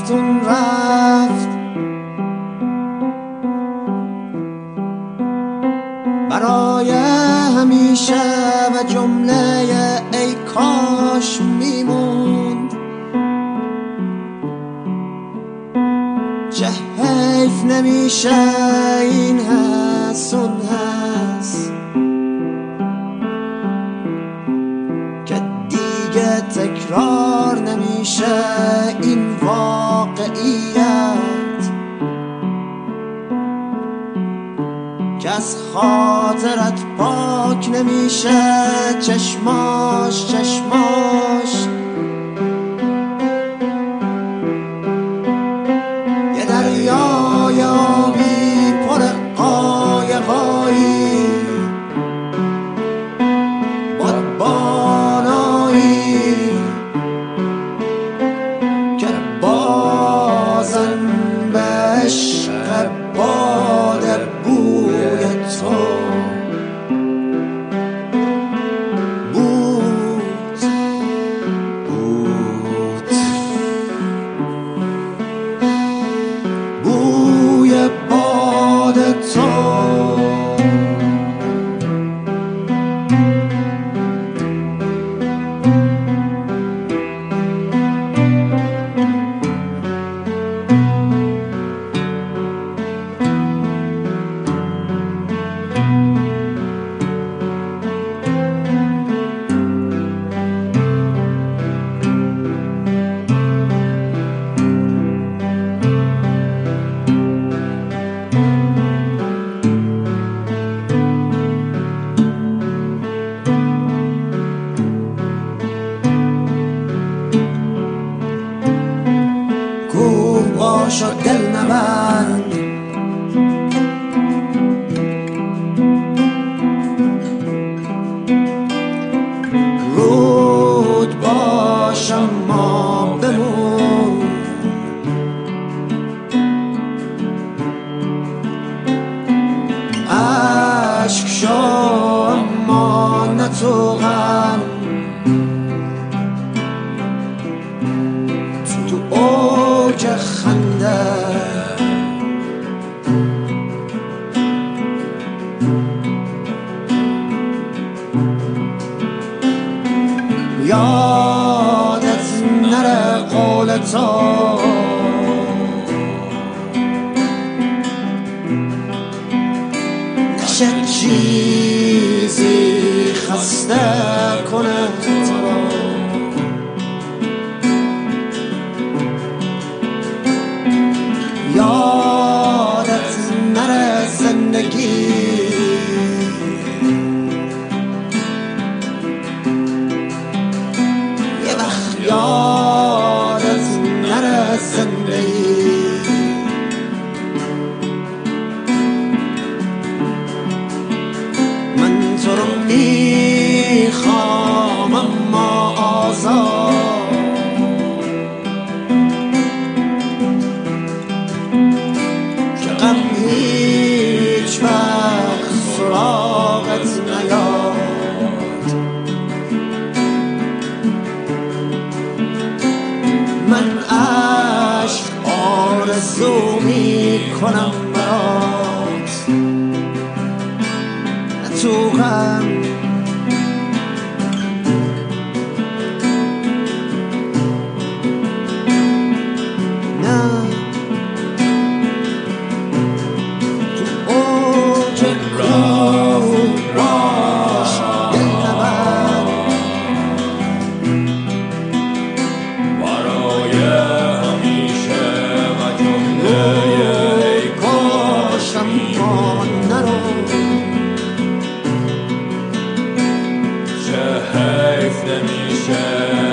کارتون رفت، برای همیشه و جمله ای کاش میموند. چه حیف نمیشه این هست اون هست که دیگه تکرار نمیشه این واقعیت که از خاطرت پاک نمیشه چشماش یه دریای آبی پر قایقایی بادبانایی که بازن به عشق باد بوی تو بود بوی باد تو. باشو دل نبند، رود باش اما بمون، عشق شو اما نه تو غم، تو اوج خنده یادت نره قول تو نشه چیزی خسته کنه تو، یادت نره زندگی یه وقت یادت نره زندگی. من تو رو میخوام اما آزاد، که غم هیچ وقت سراغت نیاد. من عشق آرزو میکنم برات، تو غم نه، تو اوج کوه باش دل نبند، برای همیشه و جمله ای کاش اما نرو، چه حیف نمیشه